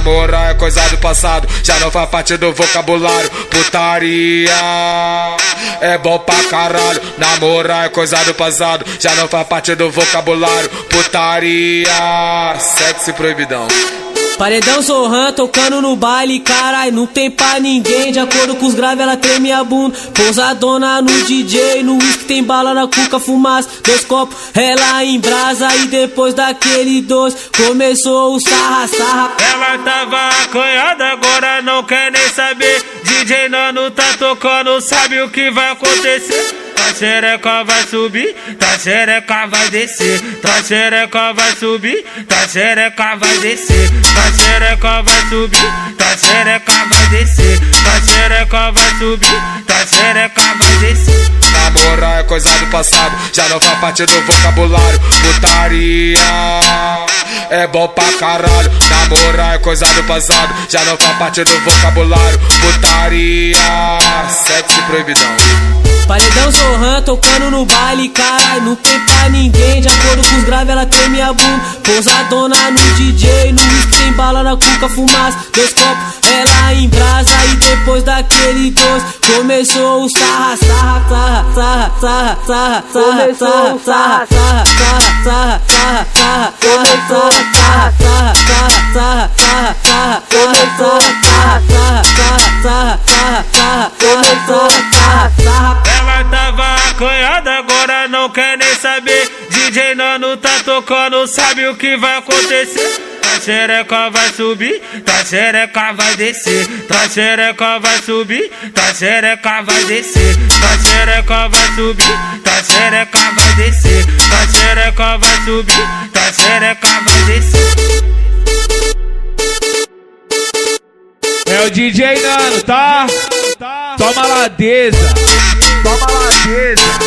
Namorar é coisa do passado, já não faz parte do vocabulário. Putaria é bom pra caralho. Namorar é coisa do passado, já não faz parte do vocabulário. Putaria, sexo proibidão. Paredão Zohan tocando no baile, carai, não tem pra ninguém. De acordo com os graves, ela treme a bunda. Pousadona no DJ, no uísque tem bala na cuca, fumaça, 2 copos, ela em brasa. E depois daquele doce, começou o sarra-sarra. Ela tava acanhada, agora não quer nem saber. DJ Nano tá tocando, sabe o que vai acontecer? Tua xereca vai subir, tua xereca vai descer. Tua xereca vai subir, tua xereca vai descer. Tua xereca vai subir, tua xereca vai descer. Tua xereca vai subir, tua xereca vai descer. Namorar é coisa do passado, já não faz parte do vocabulário. Putaria é bom pra caralho. Namorar é coisa do passado, já não faz parte do vocabulário. Putaria, sexo proibidão. Paredão Zohan tocando no baile, carai, não tem pra ninguém. De acordo com os graves, ela treme a bunda. Pousadona no DJ, no uísque tem bala na cuca, fumaça, 2 copos, ela em brasa. E depois daquele doce, começou o sarra-sarra, sarra, sarra, sarra, sarra, sarra, sarra, sarra, sarra, sarra, sarra, sarra, sarra, sarra, ela tava acanhada, agora não quer nem saber. DJ Nano tá tocando, sabe o que vai acontecer? Tua xereca vai subir, tua xereca vai descer. Tua xereca vai subir, tua xereca vai descer. Tua xereca vai subir, tua xereca vai descer. Tua xereca vai subir, tua xereca vai descer. É o DJ Nano, tá? Toma ladeza. Toma ladeza.